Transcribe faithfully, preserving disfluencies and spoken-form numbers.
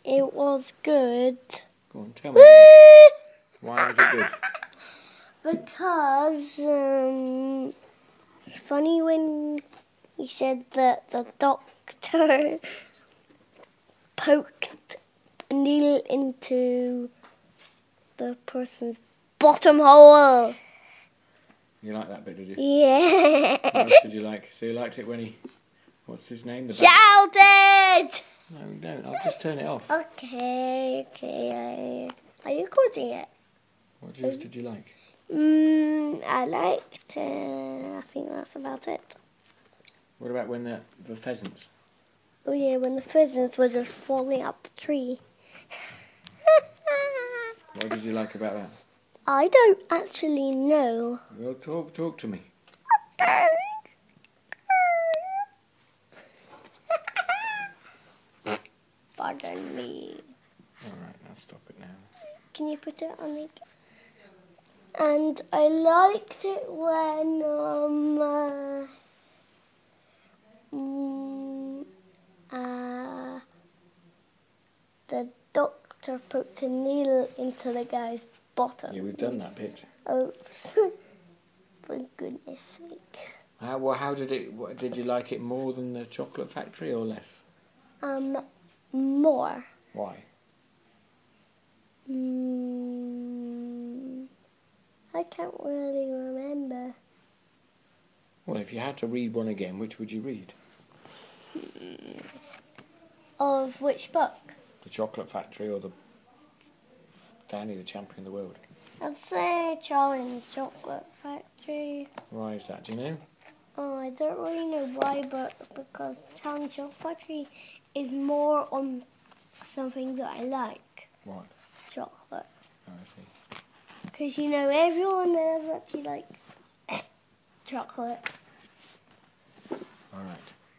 It was good. Go on, tell me. Why, why was it good? Because um, it's funny when you said that the doctor poked a needle into the person's bottom hole. You like that bit, did you? Yeah. What else did you like? So you liked it when he... What's his name? The Shouted! No, we don't. I'll just turn it off. Okay, okay. Are you recording it? What else did you like? Mm, I liked uh, I think that's about it. What about when the, the pheasants? Oh yeah, when the pheasants were just falling up the tree. What did you like about that? I don't actually know. Well, talk, talk to me. Pardon me. Alright, now stop it now. Can you put it on again? And I liked it when um uh, mm, uh, the doctor poked a needle into the guy's bottom. Yeah, we've done that bit. Oh, for goodness sake. How, well, how did it... What, did you like it more than the Chocolate Factory or less? Um, more. Why? Mm, I can't really remember. Well, if you had to read one again, which would you read? Of which book? The Chocolate Factory or the Danny the Champion of the World? I'd say Charlie and the Chocolate Factory. Why is that? Do you know? Oh, I don't really know why, but because Charlie and the Chocolate Factory is more on something that I like. What? Chocolate. Oh, I see. Because, you know, everyone knows that you like chocolate. All right.